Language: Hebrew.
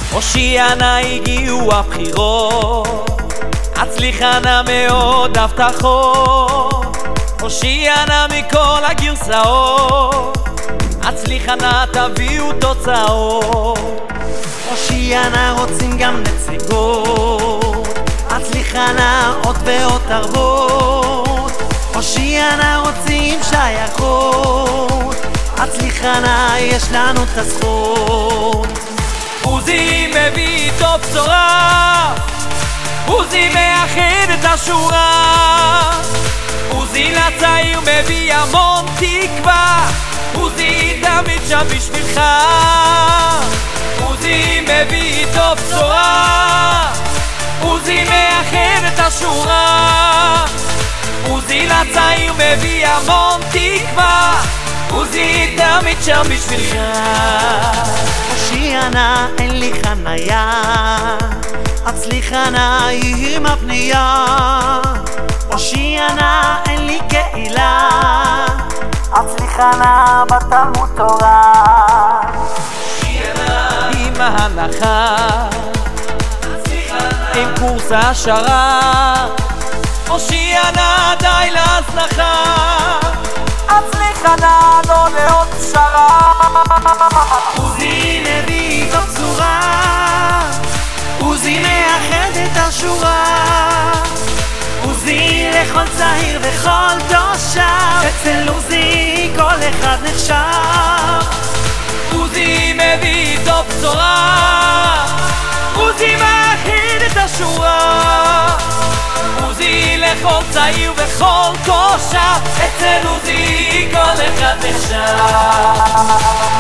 הושיענה הגיעו הבחירות, הצליחנה מאוד הבטחות. הושיענה מכל הגרסאות, הצליחנה תביאו תוצאות. הושיענה רוצים גם נציגות, הצליחנה עוד ועוד תרבות. הושיענה רוצים שייכות, הצליחנה יש לנו את הזכות. עוזי מביא איתו בשורה, עוזי מאחד את השורה. עוזי לצעיר מביא המון תקווה, עוזי תמיד שם בשבילך. עוזי מביא איתו בשורה, עוזי מאחד את השורה. עוזי לצעיר מביא המון תקווה, עוזי תמיד שם בשבילך. הושיענה אין לי חניה, הצליחנה היא עם הפנייה. הושיענה אין לי קהילה, הצליחנה בתלמוד תורה. עם ההנחה, עם קורס השערה. הושיענה די להצלחה, הצליחנה לא לעוד פשרה. עוזי מביא איתו בשורה, עוזי מאחד את השורה. עוזי לכל צעיר וכל תושב, אצל עוזי כל אחד נחשב. עוזי מביא איתו בשורה, עוזי מאחד את השורה. עוזי לכל צעיר וכל תושב, אצל עוזי כל אחד נחשב.